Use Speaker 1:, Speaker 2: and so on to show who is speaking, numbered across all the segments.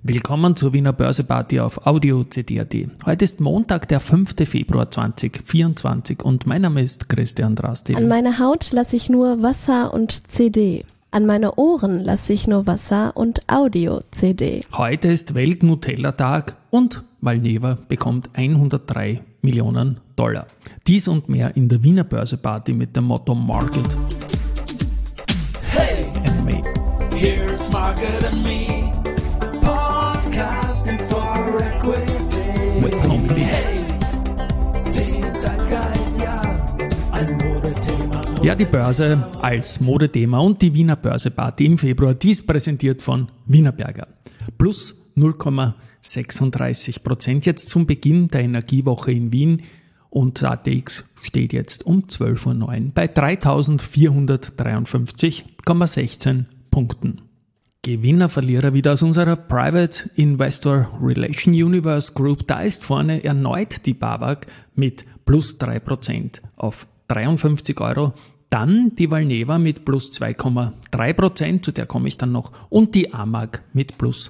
Speaker 1: Willkommen zur Wiener Börseparty auf Audio CD.at. Heute ist Montag, der 5. Februar 2024 und mein Name ist Christian Drastil.
Speaker 2: An meine Haut lasse ich nur Wasser und CD. An meine Ohren lasse ich nur Wasser und Audio-CD.
Speaker 1: Heute ist Welt-Nutella-Tag und Valneva bekommt 103 Millionen $. Dies und mehr in der Wiener Börseparty mit dem Motto Market.
Speaker 3: Hey, and me. Here's Market and Me. Podcasting for Equity.
Speaker 1: With Homie B.
Speaker 3: Hey, den Zeitgeist, ja, ein Modethema.
Speaker 1: Ja, die Börse als Modethema und die Wiener Börseparty im Februar, dies präsentiert von Wienerberger. Plus 0,36% jetzt zum Beginn der Energiewoche in Wien und ATX steht jetzt um 12.09 Uhr bei 3.453,16 Punkten. Gewinner, Verlierer wieder aus unserer Private Investor Relation Universe Group. Da ist vorne erneut die BAWAG mit plus 3% auf 53 Euro. Dann die Valneva mit plus 2,3%, zu der komme ich dann noch. Und die AMAG mit plus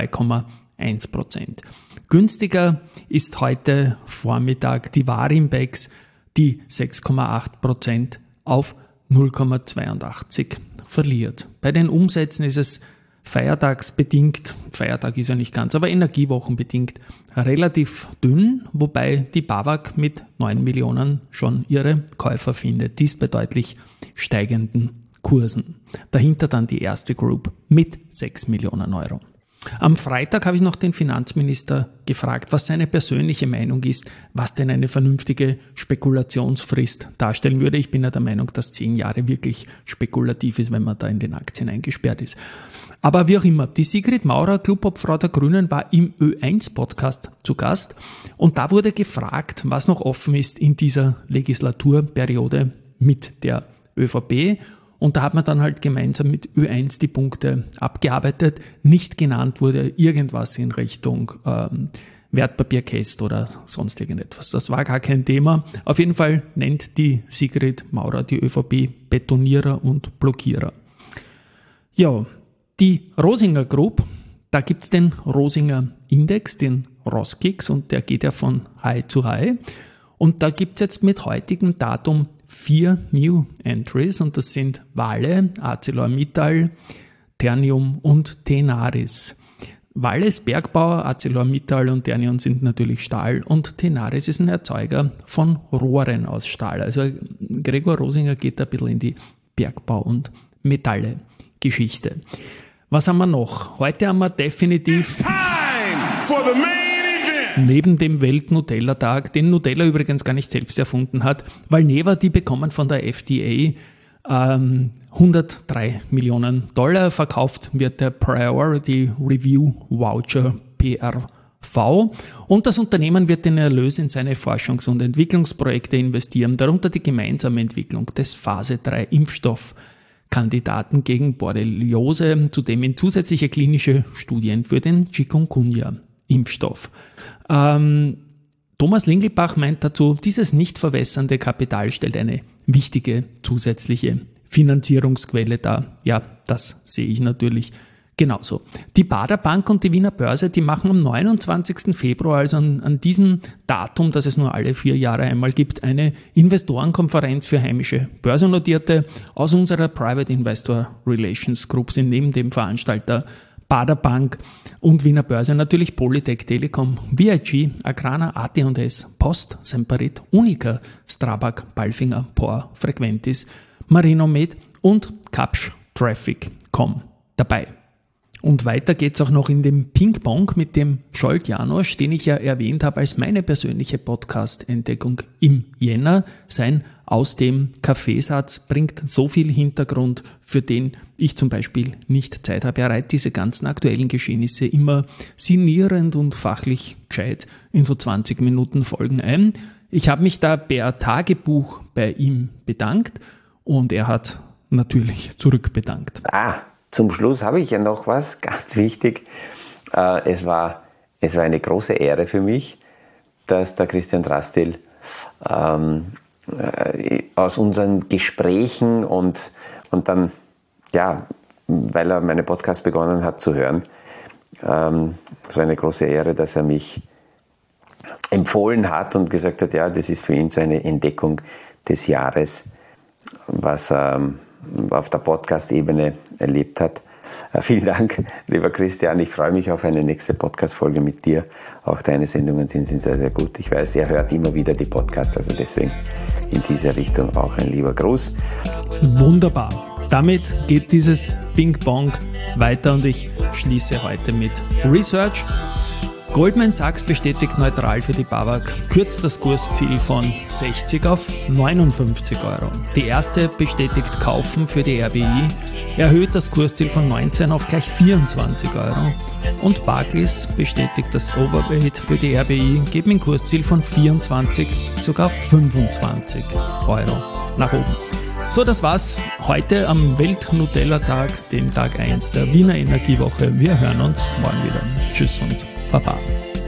Speaker 1: 2,1%. Günstiger ist heute Vormittag die Warimbex, die 6,8% auf 0,82 verliert. Bei den Umsätzen ist es feiertagsbedingt, Feiertag ist ja nicht ganz, aber energiewochenbedingt relativ dünn, wobei die BAWAG mit 9 Millionen schon ihre Käufer findet, dies bei deutlich steigenden Kursen. Dahinter dann die erste Group mit 6 Millionen Euro. Am Freitag habe ich noch den Finanzminister gefragt, was seine persönliche Meinung ist, was denn eine vernünftige Spekulationsfrist darstellen würde. Ich bin ja der Meinung, dass 10 Jahre wirklich spekulativ ist, wenn man da in den Aktien eingesperrt ist. Aber wie auch immer, die Sigrid Maurer, Clubobfrau der Grünen, war im Ö1-Podcast zu Gast und da wurde gefragt, was noch offen ist in dieser Legislaturperiode mit der ÖVP. Und da hat man dann halt gemeinsam mit Ö1 die Punkte abgearbeitet. Nicht genannt wurde irgendwas in Richtung Wertpapierkäst oder sonst irgendetwas. Das war gar kein Thema. Auf jeden Fall nennt die Sigrid Maurer die ÖVP Betonierer und Blockierer. Ja, die Rosinger Group, da gibt's den Rosinger Index, den Roskix, und der geht ja von High zu High. Und da gibt's jetzt mit heutigem Datum 4 New Entries und das sind Vale, ArcelorMittal, Ternium und Tenaris. Vale ist Bergbauer, ArcelorMittal und Ternium sind natürlich Stahl und Tenaris ist ein Erzeuger von Rohren aus Stahl. Also Gregor Rosinger geht da ein bisschen in die Bergbau- und Metalle-Geschichte. Was haben wir noch? Heute haben wir definitiv neben dem Welt-Nutella-Tag, den Nutella übrigens gar nicht selbst erfunden hat, Valneva, die bekommen von der FDA 103 Millionen $. Verkauft wird der Priority Review Voucher PRV und das Unternehmen wird den Erlös in seine Forschungs- und Entwicklungsprojekte investieren, darunter die gemeinsame Entwicklung des Phase 3 Impfstoffkandidaten gegen Borreliose, zudem in zusätzliche klinische Studien für den Chikungunya-Impfstoff. Thomas Lingelbach meint dazu, dieses nicht verwässernde Kapital stellt eine wichtige zusätzliche Finanzierungsquelle dar. Ja, das sehe ich natürlich genauso. Die Baader Bank und die Wiener Börse, die machen am 29. Februar, also an diesem Datum, das es nur alle 4 Jahre einmal gibt, eine Investorenkonferenz für heimische Börsennotierte. Aus unserer Private Investor Relations Group sind neben dem Veranstalter Baader Bank und Wiener Börse natürlich Polytech, Telekom, VIG, Agrana, AT&S, Post, Semperit, Unica, Strabag, Palfinger, POR, Frequentis, Marinomed und Kapsch Traffic.com dabei. Und weiter geht's auch noch in dem Ping-Pong mit dem Scholt Janosch, den ich ja erwähnt habe als meine persönliche Podcast-Entdeckung im Jänner. Sein Aus dem Kaffeesatz bringt so viel Hintergrund, für den ich zum Beispiel nicht Zeit habe. Er reiht diese ganzen aktuellen Geschehnisse immer sinnierend und fachlich gescheit in so 20 Minuten Folgen ein. Ich habe mich da per Tagebuch bei ihm bedankt und er hat natürlich zurückbedankt.
Speaker 4: Zum Schluss habe ich ja noch was, ganz wichtig. Es war eine große Ehre für mich, dass der Christian Drastil aus unseren Gesprächen und dann, ja, weil er meine Podcasts begonnen hat zu hören, Es war eine große Ehre, dass er mich empfohlen hat und gesagt hat, ja, das ist für ihn so eine Entdeckung des Jahres, was er auf der Podcast-Ebene erlebt hat. Vielen Dank, lieber Christian. Ich freue mich auf eine nächste Podcast-Folge mit dir. Auch deine Sendungen sind sehr, sehr gut. Ich weiß, er hört immer wieder die Podcasts, also deswegen in diese Richtung auch ein lieber Gruß.
Speaker 1: Wunderbar. Damit geht dieses Ping-Pong weiter und ich schließe heute mit Research. Goldman Sachs bestätigt neutral für die BAWAG, kürzt das Kursziel von 60 auf 59 Euro. Die erste bestätigt kaufen für die RBI, erhöht das Kursziel von 19 auf gleich 24 Euro. Und Barclays bestätigt das Overweight für die RBI, geben ein Kursziel von 24 sogar auf 25 Euro nach oben. So, das war's heute am Welt-Nutella-Tag, dem Tag 1 der Wiener Energiewoche. Wir hören uns morgen wieder. Tschüss und Baba.